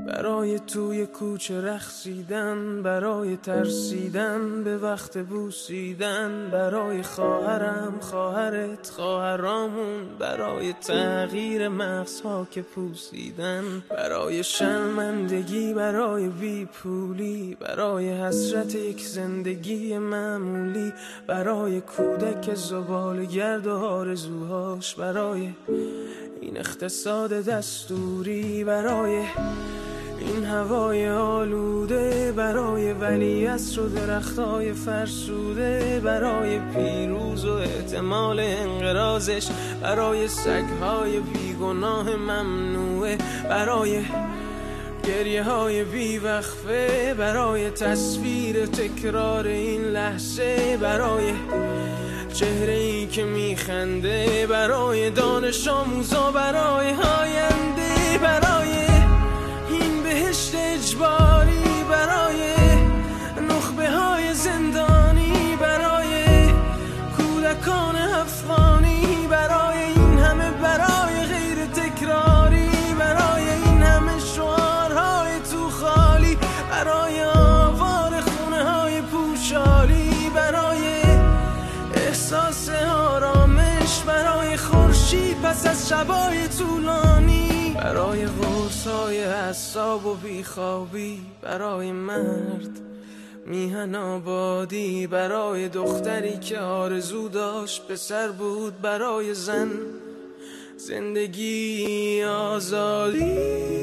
برای توی کوچه رقصیدن، برای ترسیدن به وقت بوسیدن، برای خواهرم، خواهرت، خواهرامون، برای تغییر مغزها که پوسیدن، برای شرمندگی، برای بیپولی، برای حسرت یک زندگی معمولی، برای کودک زباله‌گرد و آرزوهاش، برای این اقتصاد دستوری، برای این هوای آلوده، برای ولیعصر و درختای فرسوده، برای پیروز و احتمال انقراضش، برای سگهای بیگناه ممنوعه، برای گریه های بیوقفه، برای تصویر تکرار این لحظه، برای چهره ای که میخنده، برای دانش آموزا، برای آینده، برای این بهشت اجباری، برای نخبه های زندانی، برای کودکان افغانی، برای این همه برای غیر تکراری، برای این همه شعارهای تو خالی، برای آوار خونه های پوشالی، برای احساس آرامش، برای خورشید پس از شبای طولانی، برای قرصای اعصاب و بیخوابی، برای مرد میهن آبادی، برای دختری که آرزو داشت پسر بود، برای زن زندگی آزادی.